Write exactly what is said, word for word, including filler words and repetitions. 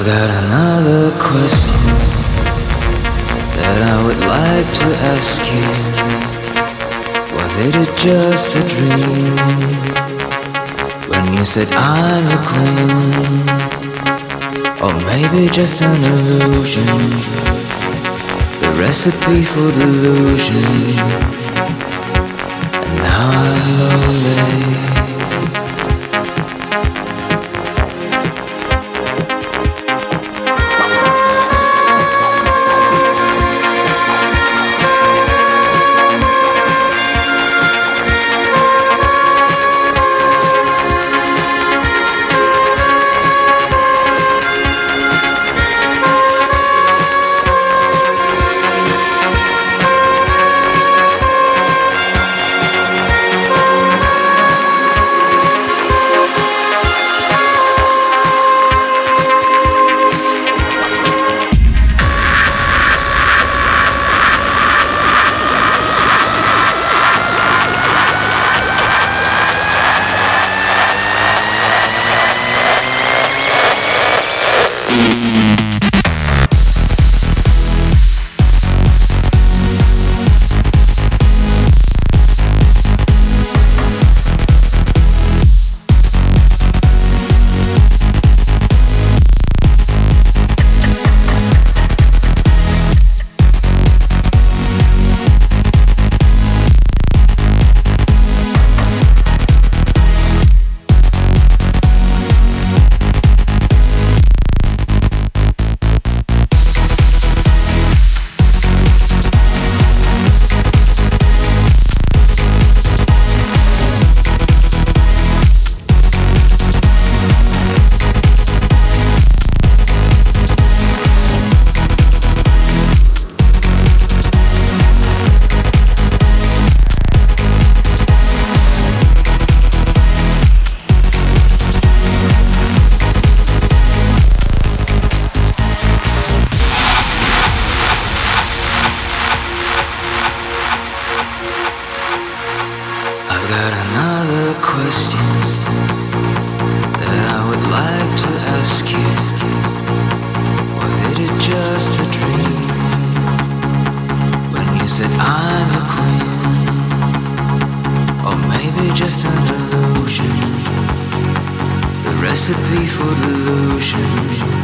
I've got another question that I would like to ask you. Was it just a dream when you said I'm a queen? Or maybe just an illusion, the recipe for delusion. And now I'm lonely. Got another question that I would like to ask you. Was it just a dream when you said I'm a queen? Or maybe just an illusion, the recipe for delusion.